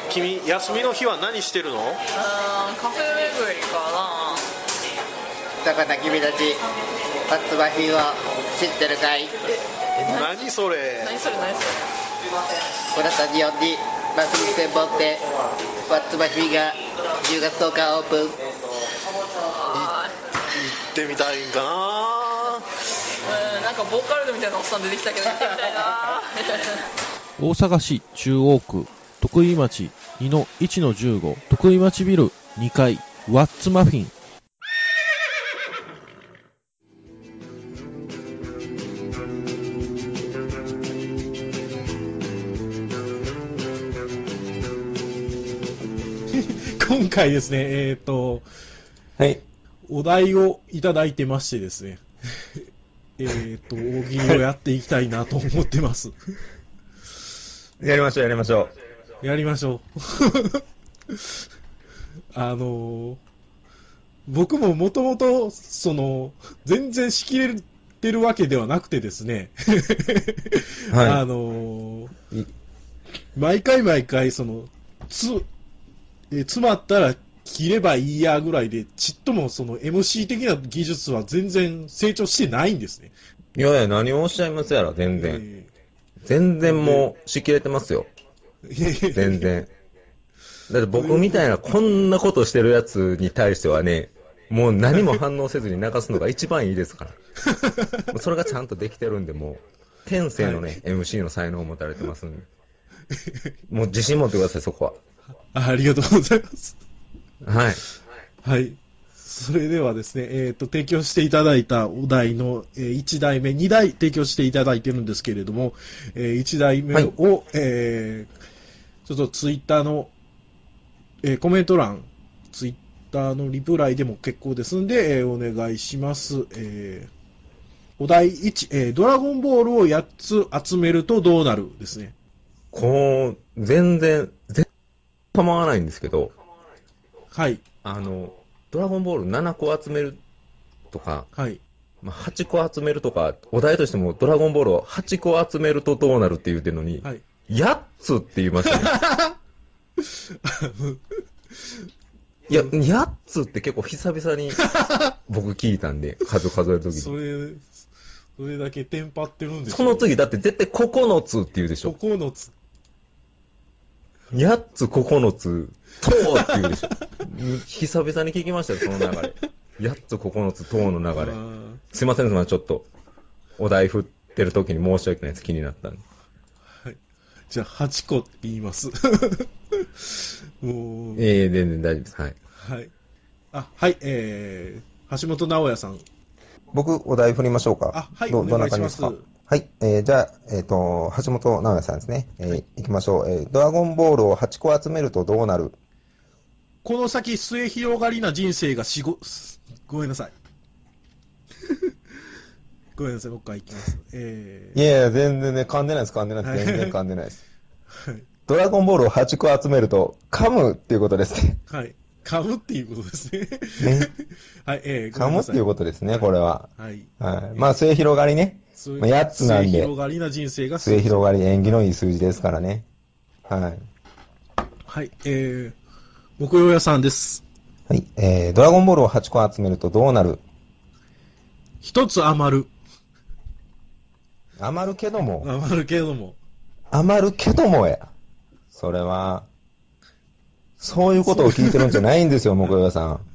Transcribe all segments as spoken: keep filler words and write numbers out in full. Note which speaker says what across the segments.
Speaker 1: 君休みの日は何してるの？
Speaker 2: うーん、カフェ巡りかな。
Speaker 3: だから君たち発売品を知ってるかい？
Speaker 1: 何それ？
Speaker 2: 何それ何それ。
Speaker 3: このスタジオにバスに専門店発売品がじゅうがつとおかオープン。行
Speaker 1: ってみたいんかな。
Speaker 2: うん、なんかボーカロイドみたいなおっさん出てきたけど行ってみたいな。
Speaker 4: 大阪市中央区徳井町 にのいちのじゅうご 徳井町ビルにかいワッツマフィン。今回ですね、えっと、
Speaker 5: はい。
Speaker 4: お題をいただいてましてですね、えっと、大喜利をやっていきたいなと思ってます。
Speaker 5: やりましょう、やりましょ
Speaker 4: う。やりましょう。あのー、僕ももともと、その、全然仕切れてるわけではなくてですね、はい、あのー、毎回毎回、その、つ、え詰まったら切ればいいやぐらいで、ちっともその エムシー 的な技術は全然成長してないんですね。
Speaker 5: う。いやいや、何をおっしゃいますやろ、全然。えー、全然もう、仕切れてますよ。全然。だって僕みたいなこんなことしてるやつに対してはね、もう何も反応せずに流すのが一番いいですから。それがちゃんとできてるんで、もう、天性のね、はい、エムシー の才能を持たれてますんで。もう自信持ってください、そこは。
Speaker 4: あ、ありがとうございます。
Speaker 5: はい。
Speaker 4: はい。それではですね、えっと、提供していただいたお題の、えー、いちだいめ、にだい提供していただいてるんですけれども、えー、いちだいめを、はい、えー、ちょっとツイッターの、えー、コメント欄、ツイッターのリプライでも結構ですんで、えー、お願いします。えー、お題いち、えー、ドラゴンボールをやっつ集めるとどうなるですね。
Speaker 5: こう、全然、全然構わないんですけど、
Speaker 4: はい。
Speaker 5: あの、ドラゴンボールななこ集めるとか、
Speaker 4: はい。
Speaker 5: まあ、はちこ集めるとか、お題としてもドラゴンボールをはちこ集めるとどうなるって言うてるのに、はい、やっつって言いましたね。いや、やっつって結構久々に僕聞いたんで、数数えるときに。
Speaker 4: それ、それだけテンパってるんでしょ。
Speaker 5: その次だって絶対ここのつって言うでしょ。
Speaker 4: ここのつ。
Speaker 5: やっつここのつ、とーって言うでしょ。久々に聞きましたよ、その流れ。やっつここのつ、とーの流れ。すいません、すいません、ちょっと、お題振ってる時に申し訳ないです、気になったんで。
Speaker 4: はい。じゃあ、はちこって言います。
Speaker 5: もう。ええー、全然大丈夫です。はい。
Speaker 4: はい。あ、はい、えー、橋本直也さん。
Speaker 6: 僕、お題振りましょうか。
Speaker 4: あ、はい、
Speaker 6: ど、
Speaker 4: お願いします。
Speaker 6: どんな感じですか。はい、えー、じゃあ、えっ、ー、と、橋本直也さんですね。えー、はい、行きましょう。えー、ドラゴンボールをはちこ集めるとどうなる？
Speaker 4: この先、末広がりな人生がしご、ごめんなさい。ごめんなさい、もう一回いきます。え
Speaker 6: ー、いやいや、全然ね、噛んでないです、噛んでないです。全然噛んでないです。はい、ドラゴンボールをはちこ集めると、噛むっていうことですね。
Speaker 4: はい。噛むっていうことですね。
Speaker 6: ね。
Speaker 4: はい、えー、
Speaker 6: 噛むっていうことですね、これは。
Speaker 4: はい。
Speaker 6: はい。まあ、末広がりね。まあ、やっつなんで。
Speaker 4: 末広がりな人生が
Speaker 6: 末広がり、縁起のいい数字ですからね。はい。
Speaker 4: はい、えー、木曜屋さんです。
Speaker 6: はい、えー、ドラゴンボールをはちこ集めるとどうなる？
Speaker 4: 一つ余る。
Speaker 6: 余るけども。
Speaker 4: 余るけども。
Speaker 6: 余るけどもや。それは、そういうことを聞いてるんじゃないんですよ、木曜さん。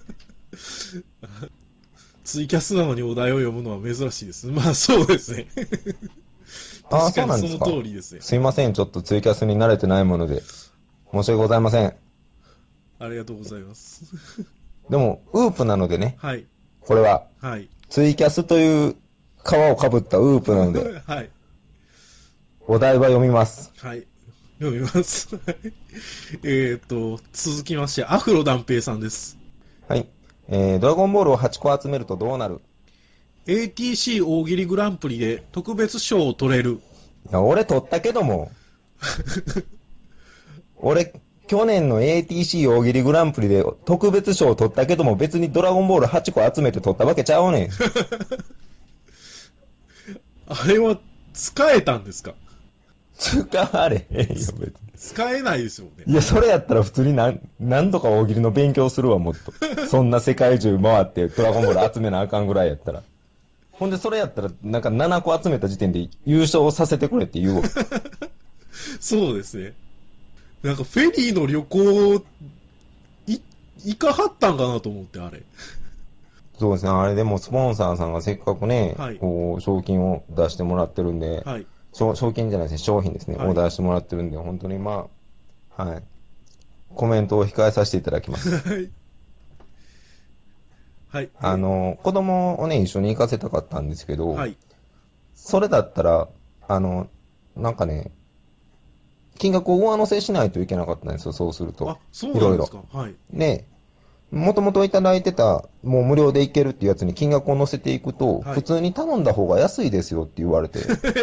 Speaker 4: ツイキャスなのにお題を読むのは珍しいです。まあそうですね。
Speaker 6: ああ、そうなんですか。
Speaker 4: その通りですね。
Speaker 6: すいません、ちょっとツイキャスに慣れてないもので。申し訳ございません。
Speaker 4: ありがとうございます。
Speaker 6: でも、ウープなのでね。
Speaker 4: はい。
Speaker 6: これは。
Speaker 4: はい。
Speaker 6: ツイキャスという皮をかぶったウープなので。
Speaker 4: はい。
Speaker 6: お題は読みます。
Speaker 4: はい。読みます。えっと、続きまして、アフロダンペイさんです。
Speaker 6: はい。えー、ドラゴンボールをはちこ集めるとどうなる？
Speaker 4: エーティーシー 大喜利グランプリで特別賞を取れる。
Speaker 6: いや、俺取ったけども。俺、去年の エーティーシー 大喜利グランプリで特別賞を取ったけども、別にドラゴンボールはちこ集めて取ったわけちゃうねん。
Speaker 4: あれは使えたんですか？
Speaker 6: 使われへんよ、別に。
Speaker 4: 使えないですよね。
Speaker 6: いや、それやったら普通に何、何とか大喜利の勉強するわ、もっと。そんな世界中回ってドラゴンボール集めなあかんぐらいやったら。ほんで、それやったら、なんかななこ集めた時点で優勝させてくれって言うわ。
Speaker 4: そうですね。なんかフェリーの旅行、い、行かはったんかなと思って、あれ。
Speaker 6: そうですね、あれでもスポンサーさんがせっかくね、
Speaker 4: はい
Speaker 6: こう、賞金を出してもらってるんで、
Speaker 4: はい。
Speaker 6: 賞賞金じゃないですね、商品ですね、
Speaker 4: はい
Speaker 6: を出してもらってるんで、本当にまあ、はい。コメントを控えさせていただきます。
Speaker 4: はい。はい。
Speaker 6: あの、子供をね、一緒に行かせたかったんですけど、
Speaker 4: はい。
Speaker 6: それだったら、あの、なんかね、金額を上乗せしないといけなかったんですよ、そうすると。
Speaker 4: あ、そう
Speaker 6: いろいろ。
Speaker 4: なんですか。はい。
Speaker 6: で、もともといただいてた、もう無料で行けるっていうやつに金額を乗せていくと、
Speaker 4: はい
Speaker 6: 普通に頼んだ方が安いですよって言われて、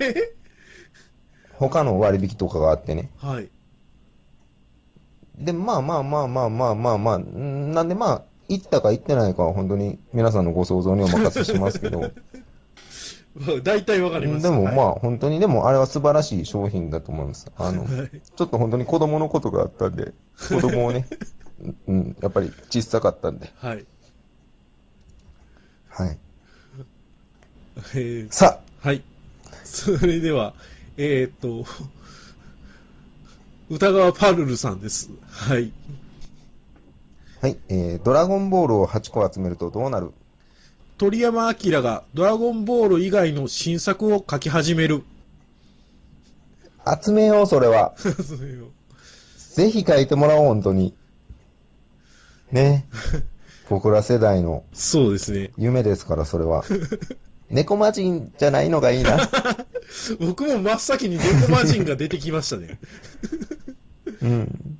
Speaker 6: 他の割引とかがあってね。
Speaker 4: はい。
Speaker 6: で、まあまあまあまあまあまあまあ、んなんでまあ、行ったか行ってないかは本当に皆さんのご想像にお任せしますけど、
Speaker 4: 大体わかります。
Speaker 6: でもまあ
Speaker 4: は
Speaker 6: 本当に、でもあれは素晴らしい商品だと思います。あの、
Speaker 4: い。はい。
Speaker 6: ちょっと本当に子供のことがあったんで、子供をね、うん、やっぱり小さかったんで、
Speaker 4: はい。
Speaker 6: はい。
Speaker 4: えー、
Speaker 6: さ
Speaker 4: はい。それでは、えー、っと、歌川パルルさんです。はい。
Speaker 6: あ、はい、えー、ドラゴンボールをはちこ集めるとどうなる？
Speaker 4: 鳥山明がドラゴンボール以外の新作を書き始める。
Speaker 6: 集めよう、それは。
Speaker 4: それを
Speaker 6: ぜひ書いてもらおう、本当に。ね。僕ら世代の
Speaker 4: そうですね。
Speaker 6: 夢ですから、それは。猫魔人じゃないのがいいな。
Speaker 4: 僕も真っ先に猫魔人が出てきましたね。
Speaker 6: うん。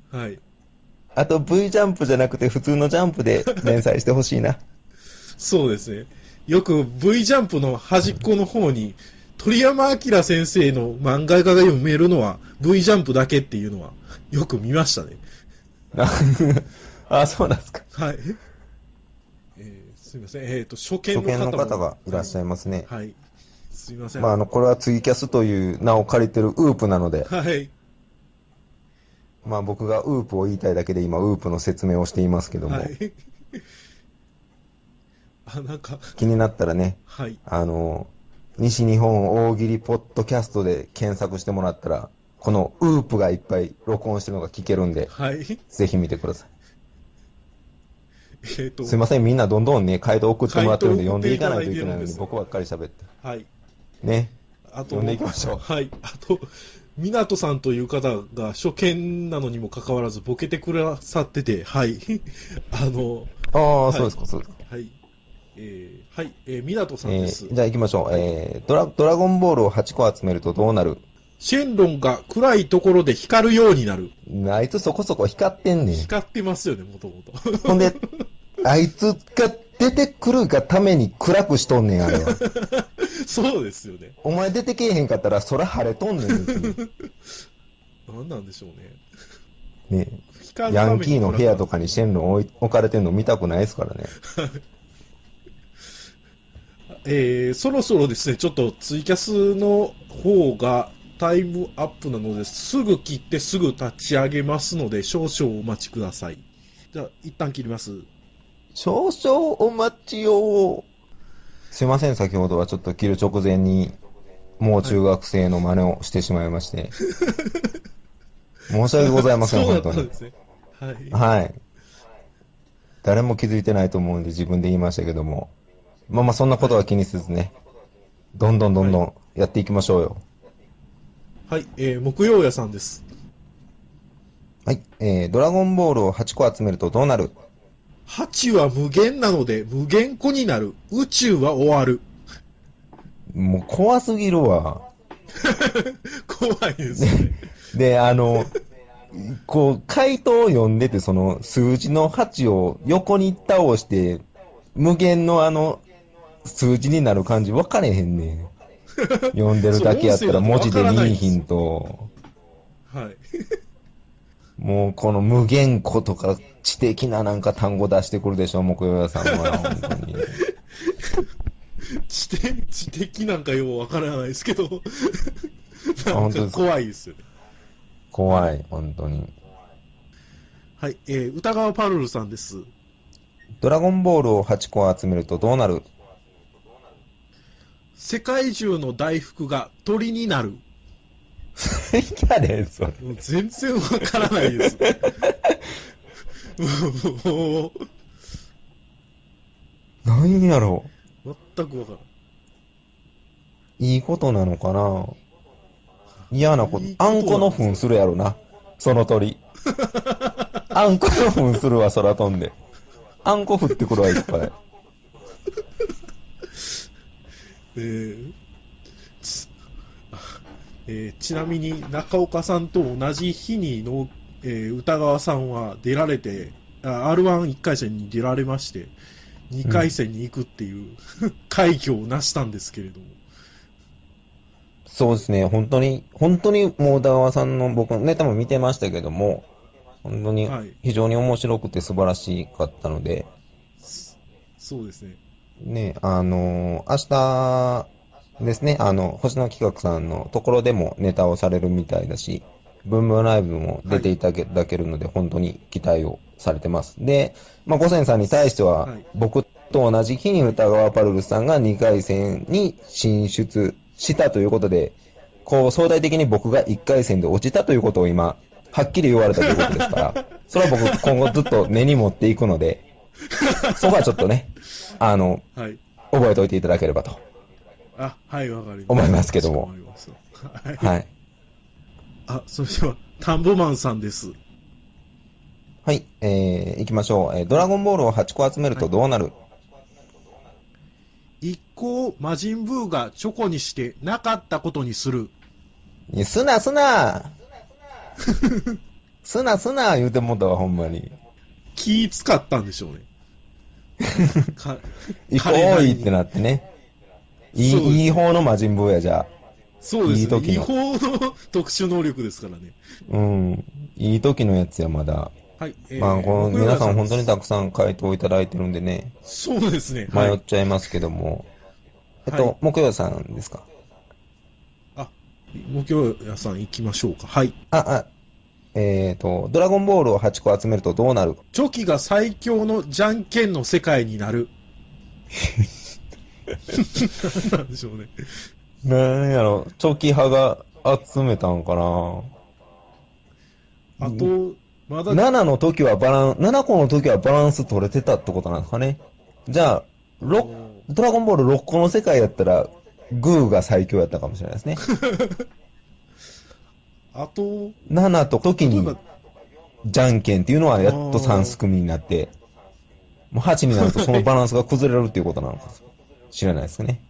Speaker 4: はい。
Speaker 6: あと V ジャンプじゃなくて普通のジャンプで連載してほしいな。
Speaker 4: そうですね。よく V ジャンプの端っこの方に、鳥山明先生の漫画が読めるのは V ジャンプだけっていうのはよく見ましたね。
Speaker 6: あ、そうなんですか。
Speaker 4: はい。えー、すみません。えっ、ー、と、初見
Speaker 6: 初見の
Speaker 4: の方も
Speaker 6: 方がいらっしゃいますね。
Speaker 4: はい。はい、すみません。
Speaker 6: まあ、あの、これはツイキャスという名を借りてるウープなので、
Speaker 4: はい。
Speaker 6: まあ僕がウープを言いたいだけで今ウープの説明をしていますけども、
Speaker 4: はい。あ、なんか、
Speaker 6: 気になったらね、
Speaker 4: はい。
Speaker 6: あの、西日本大喜利ポッドキャストで検索してもらったら、このウープがいっぱい録音してるのが聞けるんで、
Speaker 4: はい。
Speaker 6: ぜひ見てください。
Speaker 4: えっ、ー、と、
Speaker 6: すいません、みんなどんどんね、回答送ってもらってるんで、
Speaker 4: 回答送って
Speaker 6: 読んでいかないと
Speaker 4: いただいてるんです
Speaker 6: いけないのに、僕ばっかり喋って。
Speaker 4: はい。
Speaker 6: ね。
Speaker 4: あと、
Speaker 6: 読んでいきましょう。
Speaker 4: はい。あと、港さんという方が初見なのにもかかわらずボケてくださってて、はい。あの、
Speaker 6: ああ、
Speaker 4: はい、
Speaker 6: そうですか、そうですか。
Speaker 4: はい。えー、はい、えー、港さん
Speaker 6: え
Speaker 4: です。
Speaker 6: ー、じゃあ行きましょう。
Speaker 4: はい、
Speaker 6: えードラ、ドラゴンボールをはちこ集めるとどうなる？
Speaker 4: シェンロンが暗いところで光るようになる。
Speaker 6: あいつそこそこ光ってんねん。
Speaker 4: 光ってますよね、もともと。
Speaker 6: ほんで、あいつが出てくるがために暗くしとんねん、あれは。
Speaker 4: そうですよね。
Speaker 6: お前出てけえへんかったら空晴れとんねん、別に。
Speaker 4: 何なんでしょうね。
Speaker 6: ね
Speaker 4: 光る
Speaker 6: ヤ
Speaker 4: ために暗く
Speaker 6: ンキーの部屋とかにシェンロン置い置かれてんの見たくないですからね。
Speaker 4: えー、そろそろですね、ちょっとツイキャスの方がタイムアップなので、すぐ切ってすぐ立ち上げますので、少々お待ちください。じゃあ、一旦切ります。
Speaker 6: 少々お待ちを。すいません、先ほどはちょっと切る直前に、もう中学生の真似をしてしまいまして。申し訳ございません、
Speaker 4: そうだ
Speaker 6: 本当に。
Speaker 4: ったんですね。はい。
Speaker 6: はい。誰も気づいてないと思うんで自分で言いましたけども。まあまあそんなことは気にせずね。どんどんどんどんやっていきましょうよ。
Speaker 4: はい、えー、木曜屋さんです。
Speaker 6: はい。えー、ドラゴンボールをはちこ集めるとどうなる？
Speaker 4: はちは無限なので無限個になる。宇宙は終わる。
Speaker 6: もう怖すぎるわ。
Speaker 4: 怖いですね。
Speaker 6: で、あの、こう、回答を読んでて、その数字のはちを横に倒して、無限のあの、数字になる感じ分かれへんねん。読んでるだけやったら文字で見えひんと。
Speaker 4: はい。
Speaker 6: もうこの無限個とか知的ななんか単語出してくるでしょ、木曜屋さんは。本当に。
Speaker 4: 知的、知的なんかようわからないですけど、
Speaker 6: あ
Speaker 4: なんか
Speaker 6: 本当ですか。
Speaker 4: 怖いですよね。
Speaker 6: 怖い、本当に。
Speaker 4: はい、えー、歌川パルルさんです。
Speaker 6: ドラゴンボールをはちこ集めるとどうなる？
Speaker 4: 世界中の大福が鳥になる。
Speaker 6: やねん、それ。
Speaker 4: もう全然わからないです。もう、
Speaker 6: 何やろ
Speaker 4: 全くわからない。
Speaker 6: いいことなのかな？嫌なこと。
Speaker 4: いいこと
Speaker 6: あんこの糞するやろな。その鳥。あんこの糞するわ、空飛んで。あんこ降ってくるわ、いっぱい。
Speaker 4: えーつえーちなみに中岡さんと同じ日にの、えー歌川さんは出られて、アールワンいっ 回戦に出られまして、にかい戦に行くっていう、うん、快挙を成したんですけれども。
Speaker 6: そうですね、本当に、本当にもう歌川さんの僕のネタも見てましたけども、本当に
Speaker 4: はい
Speaker 6: 非常に面白くて素晴らしかったので、
Speaker 4: そうですね。
Speaker 6: ね、あのー明日ですね、あの、星野企画さんのところでもネタをされるみたいだし、ブンブンライブも出ていただけるので、はい、本当に期待をされてます。で、まあ、五千さんに対しては、はい、僕と同じ日に歌川パルルさんがにかい戦に進出したということで、こう、相対的に僕がいっかい戦で落ちたということを今、はっきり言われたということですから、それは僕今後ずっと根に持っていくので、そこはちょっとね、あの、はい、覚えておいていただければと。
Speaker 4: あ、はい、わかります。
Speaker 6: 思いますけども。
Speaker 4: はい。
Speaker 6: はい。
Speaker 4: あ、それでは、田んぼマンさんです。
Speaker 6: はい、えー、行きましょう。えー、ドラゴンボールをはちこ集めるとどうなる？はい、
Speaker 4: いっこを魔人ブーがチョコにしてなかったことにする。
Speaker 6: いや、すなすなすなすな言うてもうたわ、ほんまに。
Speaker 4: 気使ったんでしょうね。
Speaker 6: いこーいってなってね。いい、ね、いい方の魔人ブーや、じゃあ。
Speaker 4: そうですね。
Speaker 6: いい時の。
Speaker 4: いい方の特殊能力ですからね。
Speaker 6: うん。いい時のやつや、まだ。
Speaker 4: はい。えー、
Speaker 6: まあ、この皆さん本当にたくさん回答いただいてるんでね。
Speaker 4: そうですね。
Speaker 6: 迷っちゃいますけども。はい、えっと、はい、木曜さんですか？
Speaker 4: あ、木曜屋さん行きましょうか。はい。
Speaker 6: あ、あ、えっと、ドラゴンボールをはちこ集めるとどうなる？
Speaker 4: チョキが最強のじゃんけんの世界になる。なんでしょうね。
Speaker 6: なんやろ、チョキ派が集めたんかな。
Speaker 4: あと、まだ。
Speaker 6: ななの時はバラン、ななこの時はバランス取れてたってことなんですかね。じゃあ、ろドラゴンボールろっこの世界やったら、グーが最強やったかもしれないですね。
Speaker 4: あと、
Speaker 6: ななと時に、じゃんけんっていうのはやっとさんす組になって、もうはちになるとそのバランスが崩れるっていうことなのか知らないですね。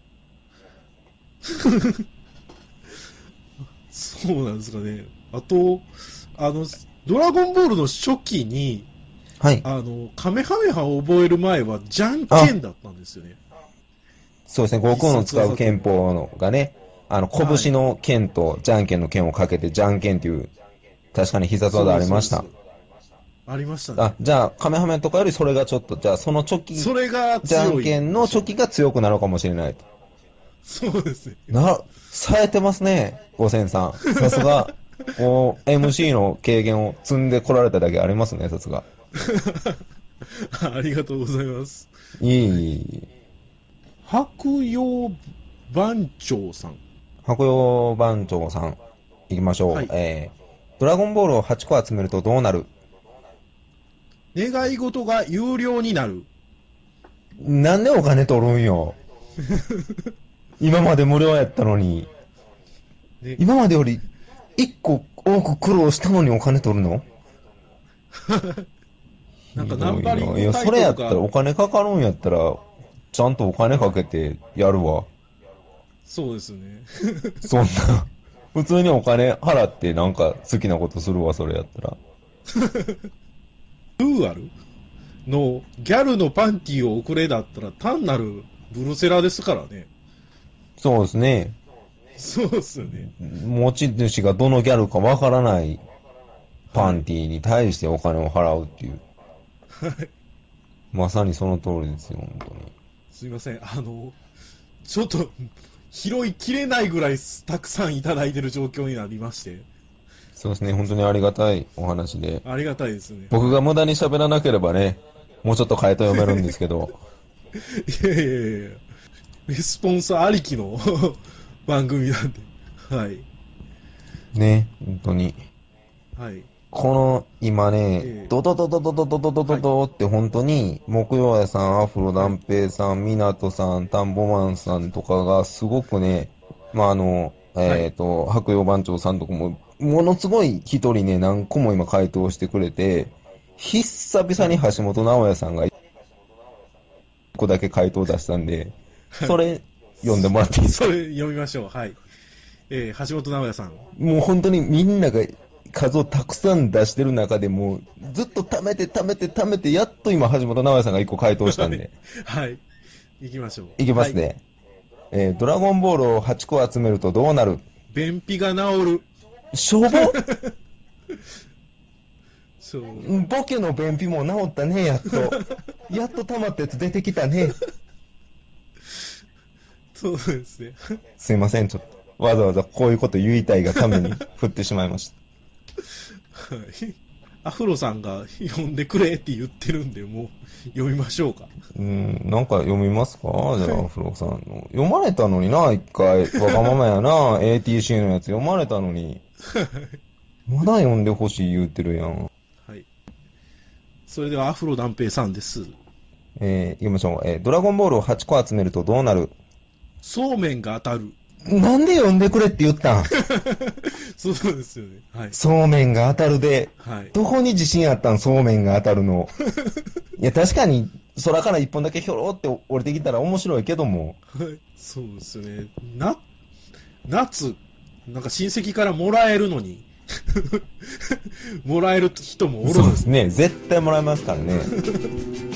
Speaker 4: そうなんですかね。あと、あの、ドラゴンボールの初期に、
Speaker 6: はい。
Speaker 4: あの、カメハメハを覚える前は、じゃんけんだったんですよね。
Speaker 6: そうですね、悟空の使う剣法のがね、あの、拳の剣とじゃんけんの剣をかけて、じゃんけんっていう、確かに必殺技ありました。
Speaker 4: ありましたね。
Speaker 6: あ、じゃあ、カメハメとかよりそれがちょっと、じゃあ、そのチョキ、
Speaker 4: それが強い。
Speaker 6: じゃんけんのチョキが強くなるかもしれない。
Speaker 4: そうですね。
Speaker 6: な、冴えてますね、五千さん。さすが、こう、エムシー の経験を積んでこられただけありますね、さすが。
Speaker 4: ありがとうございます。
Speaker 6: いい、いい。
Speaker 4: 白洋番長さん。
Speaker 6: 白洋番長さん、行きましょう。はい、えー、ドラゴンボールをはちこ集めるとどうなる？
Speaker 4: 願い事が有料になる。
Speaker 6: なんでお金取るんよ。今まで無料やったのに。ね、今までより一個多く苦労したのにお金取るの？
Speaker 4: なんかナンバリングタイトルが。
Speaker 6: いや、それやったらお金かかるんやったら、ちゃんとお金かけてやるわ。
Speaker 4: そうですね。
Speaker 6: そんな、普通にお金払ってなんか好きなことするわ、それやったら。
Speaker 4: ルーアルのギャルのパンティーを送れだったら単なるブルセラですからね。
Speaker 6: そうですね。
Speaker 4: そうですよね。
Speaker 6: 持ち主がどのギャルかわからないパンティーに対してお金を払うっていう。
Speaker 4: はい。
Speaker 6: まさにその通りですよ、本当に。
Speaker 4: すいません。あの、ちょっと、拾いきれないぐらいたくさんいただいてる状況になりまして。
Speaker 6: そうですね、本当にありがたいお話で。
Speaker 4: ありがたいですね。
Speaker 6: 僕が無駄に喋らなければね、もうちょっと回答読めるんですけど。
Speaker 4: いやいやいやレスポンスありきの番組なんで。はい。
Speaker 6: ね、本当に。
Speaker 4: はい。
Speaker 6: この、今ね、
Speaker 4: ええ
Speaker 6: ドドドドドドドドドドドって本当に、木曜屋さん、アフロダンペイさん、ミナトさん、タンボマンさんとかがすごくね、まあ、あの、えっ、と、白洋番長さんとかも、ものすごい一人ね、何個も今回答してくれて、久々に橋本直也さんが一個だけ回答出したんで、
Speaker 4: はい
Speaker 6: それ読んでもらっていいですか？
Speaker 4: それ読みましょう。はい。えー、橋本直也さん。
Speaker 6: もう本当にみんなが数をたくさん出してる中でもうずっと貯めて貯めて貯めてやっと今橋本直也さんが一個回答したんで。
Speaker 4: はい。行きましょう。
Speaker 6: いきますね。
Speaker 4: はい、
Speaker 6: えードラゴンボールをはちこ集めるとどうなる？
Speaker 4: 便秘が治る。
Speaker 6: しょぼ
Speaker 4: そう。
Speaker 6: ボケの便秘も治ったね、やっと。やっと溜まったやつ出てきたね。
Speaker 4: そうですね。
Speaker 6: すいません、ちょっと。わざわざこういうこと言いたいがために振ってしまいました。
Speaker 4: はい。アフロさんが読んでくれって言ってるんで、もう読みましょうか。
Speaker 6: うーん、なんか読みますか？じゃあ、アフロさんの。読まれたのにな、一回。わがままやな、エーティーシー のやつ読まれたのに。まだ読んでほしい言うてるやん。
Speaker 4: はい。それではアフロ断平さんです。
Speaker 6: えー、行きましょう。えー、ドラゴンボールをはちこ集めるとどうなる？
Speaker 4: そうめんが当たる。
Speaker 6: なんで読んでくれって言ったん？
Speaker 4: そうですよね。はい。
Speaker 6: そうめんが当たるで。
Speaker 4: はい。
Speaker 6: どこに自信あったん？そうめんが当たるの。いや、確かに、空から一本だけひょろって降りてきたら面白いけども。
Speaker 4: はい。そうですよね。な、夏、なんか親戚からもらえるのに、もらえる人もおるんです
Speaker 6: そうですね。絶対もらえますからね。